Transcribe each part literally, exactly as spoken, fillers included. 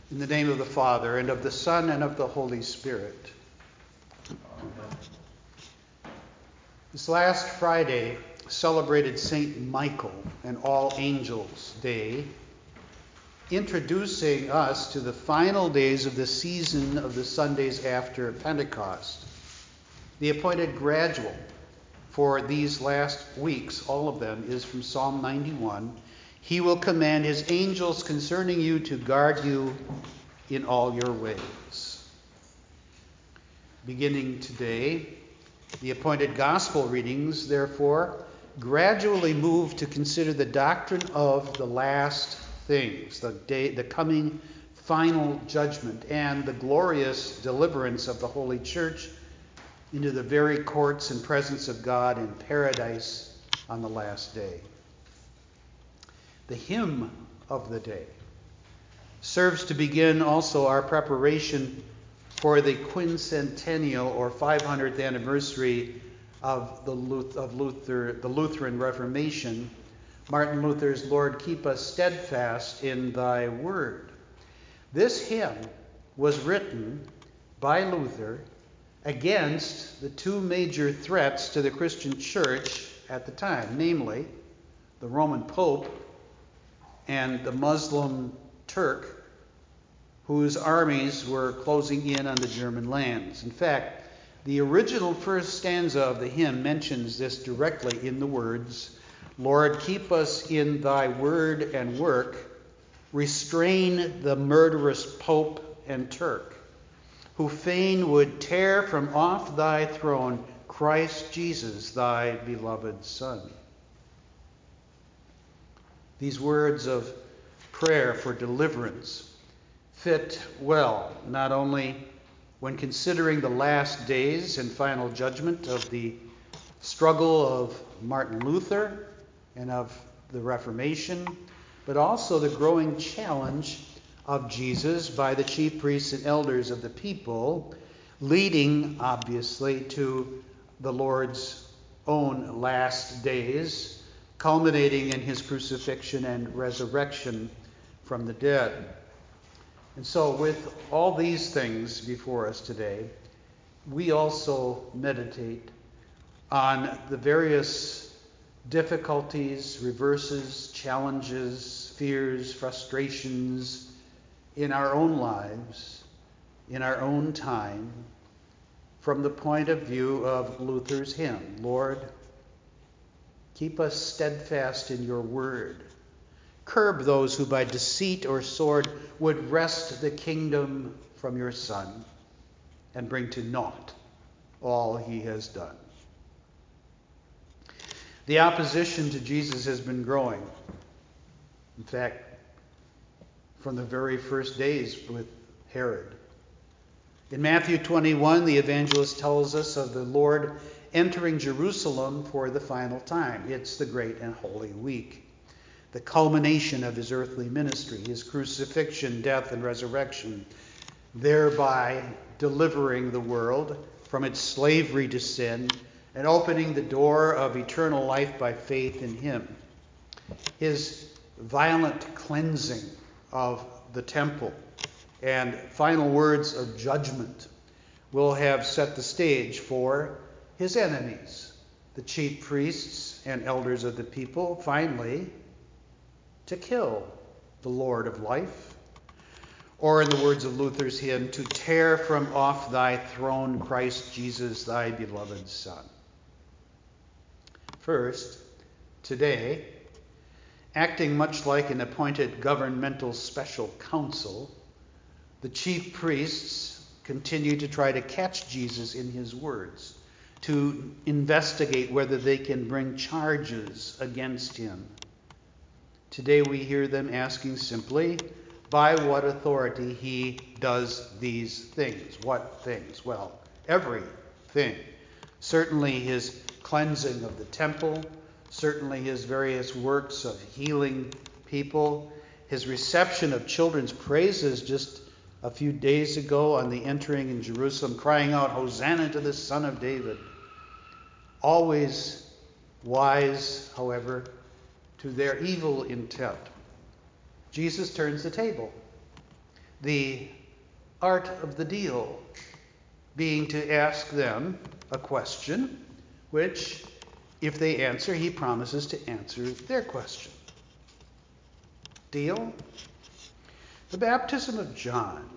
In the name of the Father, and of the Son, and of the Holy Spirit. Amen. This last Friday celebrated Saint Michael and All Angels Day, introducing us to the final days of the season of the Sundays after Pentecost. The appointed gradual for these last weeks, all of them, is from Psalm ninety-one. He will command his angels concerning you to guard you in all your ways. Beginning today, the appointed gospel readings, therefore, gradually move to consider the doctrine of the last things, the day, the coming final judgment, and the glorious deliverance of the Holy Church into the very courts and presence of God in paradise on the last day. The hymn of the day serves to begin also our preparation for the quincentennial or five hundredth anniversary of the of Luther, the Lutheran Reformation. Martin Luther's Lord, keep us steadfast in thy word. This hymn was written by Luther against the two major threats to the Christian church at the time, namely the Roman Pope and the Muslim Turk, whose armies were closing in on the German lands. In fact, the original first stanza of the hymn mentions this directly in the words, Lord, keep us in thy word and work, restrain the murderous Pope and Turk, who fain would tear from off thy throne Christ Jesus, thy beloved Son. These words of prayer for deliverance fit well, not only when considering the last days and final judgment of the struggle of Martin Luther and of the Reformation, but also the growing challenge of Jesus by the chief priests and elders of the people, leading, obviously, to the Lord's own last days, culminating in his crucifixion and resurrection from the dead. And so with all these things before us today, we also meditate on the various difficulties, reverses, challenges, fears, frustrations in our own lives, in our own time, from the point of view of Luther's hymn, Lord, keep us steadfast in your word. Curb those who by deceit or sword would wrest the kingdom from your Son and bring to naught all he has done. The opposition to Jesus has been growing. In fact, from the very first days with Herod. In Matthew twenty-one, the evangelist tells us of the Lord entering Jerusalem for the final time. It's the great and holy week, the culmination of his earthly ministry, his crucifixion, death, and resurrection, thereby delivering the world from its slavery to sin and opening the door of eternal life by faith in him. His violent cleansing of the temple and final words of judgment will have set the stage for his enemies, the chief priests and elders of the people, finally to kill the Lord of life, or in the words of Luther's hymn, to tear from off thy throne Christ Jesus, thy beloved Son. First, today, acting much like an appointed governmental special council, the chief priests continue to try to catch Jesus in his words, to investigate whether they can bring charges against him. Today we hear them asking simply, by what authority he does these things. What things? Well, everything. Certainly his cleansing of the temple, certainly his various works of healing people, his reception of children's praises just a few days ago on the entering in Jerusalem, crying out, Hosanna to the Son of David. Always wise, however, to their evil intent. Jesus turns the table. the art of the deal being to ask them a question, which, if they answer, he promises to answer their question. Deal? The baptism of John,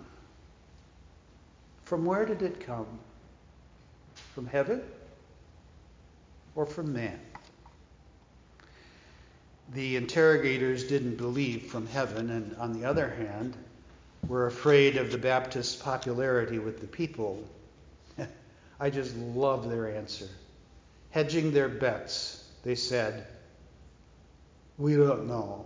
from where did it come? From heaven or from man? The interrogators didn't believe from heaven, and on the other hand, were afraid of the Baptist's popularity with the people. I just love their answer. Hedging their bets, they said, "We don't know."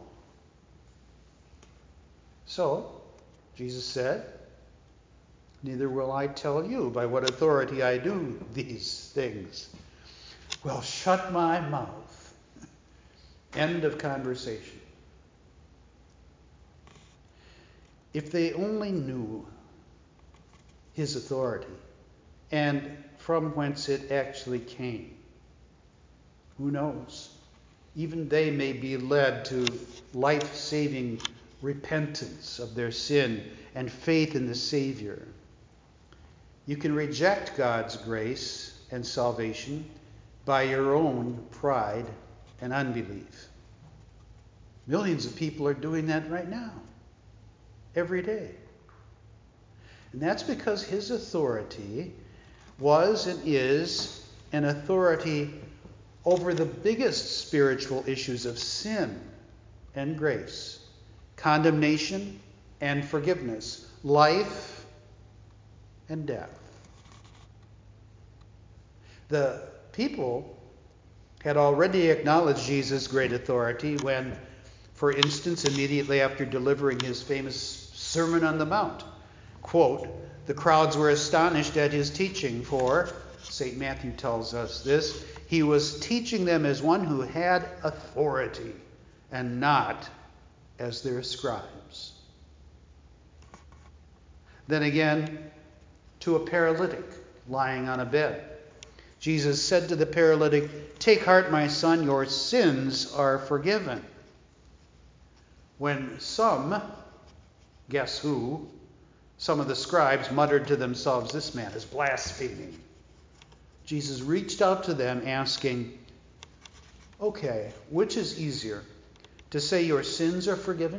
So, Jesus said, "Neither will I tell you by what authority I do these things." Well, shut my mouth. End of conversation. If they only knew his authority and from whence it actually came, who knows? Even they may be led to life-saving repentance of their sin and faith in the Savior. You can reject God's grace and salvation by your own pride and unbelief. Millions of people are doing that right now, every day. And that's because his authority was and is an authority over the biggest spiritual issues of sin and grace, condemnation and forgiveness, life and death. The people had already acknowledged Jesus' great authority when, for instance, immediately after delivering his famous Sermon on the Mount, quote, "The crowds were astonished at his teaching, for," Saint Matthew tells us this, "he was teaching them as one who had authority and not as their scribes." Then again, to a paralytic lying on a bed, Jesus said to the paralytic, "Take heart, my son, your sins are forgiven." When some, guess who, some of the scribes muttered to themselves, "This man is blaspheming," Jesus reached out to them asking, "Okay, which is easier, to say your sins are forgiven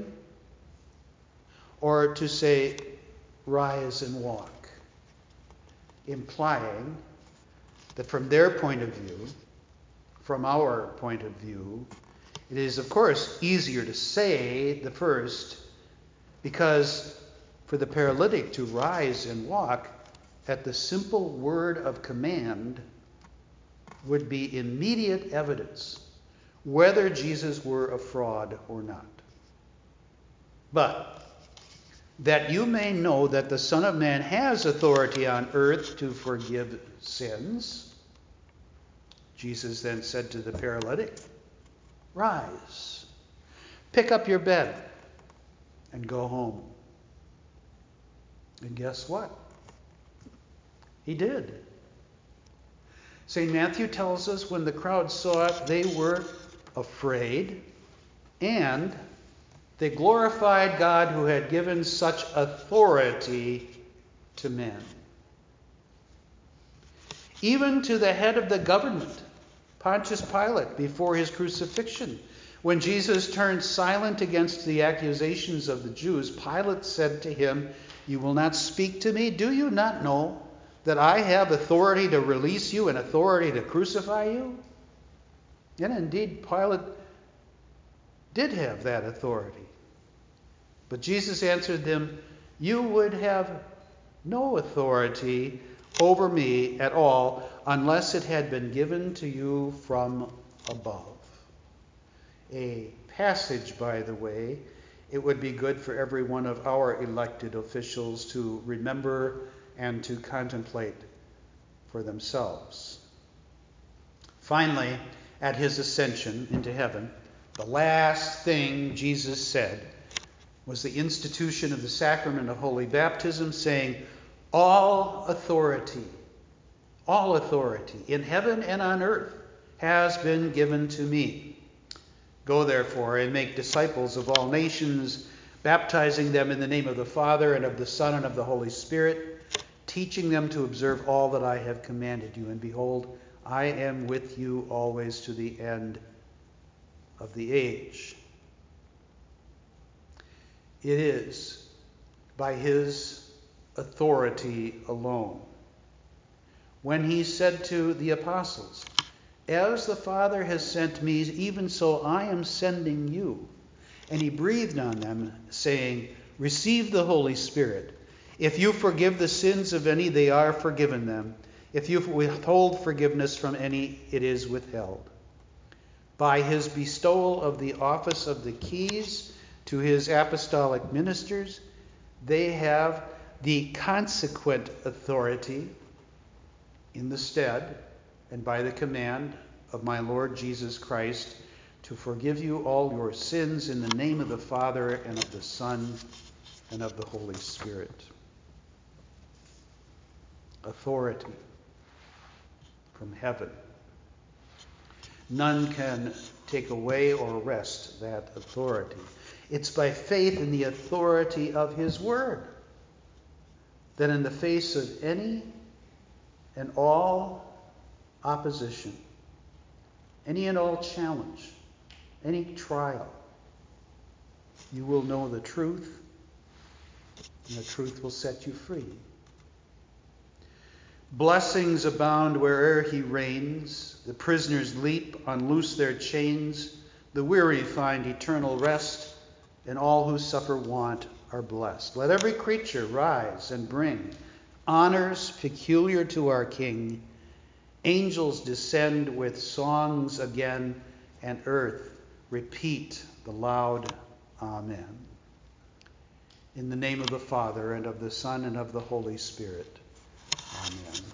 or to say rise and walk?" Implying that from their point of view, from our point of view, it is, of course, easier to say the first, because for the paralytic to rise and walk at the simple word of command would be immediate evidence whether Jesus were a fraud or not. But that you may know that the Son of Man has authority on earth to forgive sins, Jesus then said to the paralytic, "Rise, pick up your bed, and go home." And guess what? He did. Saint Matthew tells us when the crowd saw it, they were afraid, and they glorified God who had given such authority to men. Even to the head of the government, Pontius Pilate, before his crucifixion. When Jesus turned silent against the accusations of the Jews, Pilate said to him, "You will not speak to me? Do you not know that I have authority to release you and authority to crucify you?" And indeed, Pilate did have that authority. But Jesus answered them, "You would have no authority over me at all unless it had been given to you from above." A passage, by the way, it would be good for every one of our elected officials to remember and to contemplate for themselves. Finally, at his ascension into heaven, the last thing Jesus said was the institution of the sacrament of holy baptism, saying, "All authority, all authority in heaven and on earth has been given to me. Go therefore and make disciples of all nations, baptizing them in the name of the Father and of the Son and of the Holy Spirit, teaching them to observe all that I have commanded you. And behold, I am with you always to the end of the age. It is by his authority alone. When he said to the apostles, "As the Father has sent me, even so I am sending you." And he breathed on them, saying, "Receive the Holy Spirit. If you forgive the sins of any, they are forgiven them. If you withhold forgiveness from any, it is withheld." By his bestowal of the office of the keys to his apostolic ministers, they have the consequent authority in the stead and by the command of my Lord Jesus Christ to forgive you all your sins in the name of the Father and of the Son and of the Holy Spirit. Authority from heaven. None can take away or wrest that authority. It's by faith in the authority of his word that in the face of any and all opposition, any and all challenge, any trial, you will know the truth, and the truth will set you free. Blessings abound where'er he reigns. The prisoners leap, unloose their chains. The weary find eternal rest, and all who suffer want are blessed. Let every creature rise and bring honors peculiar to our King. Angels descend with songs again, and earth repeat the loud Amen. In the name of the Father, and of the Son, and of the Holy Spirit. Amen.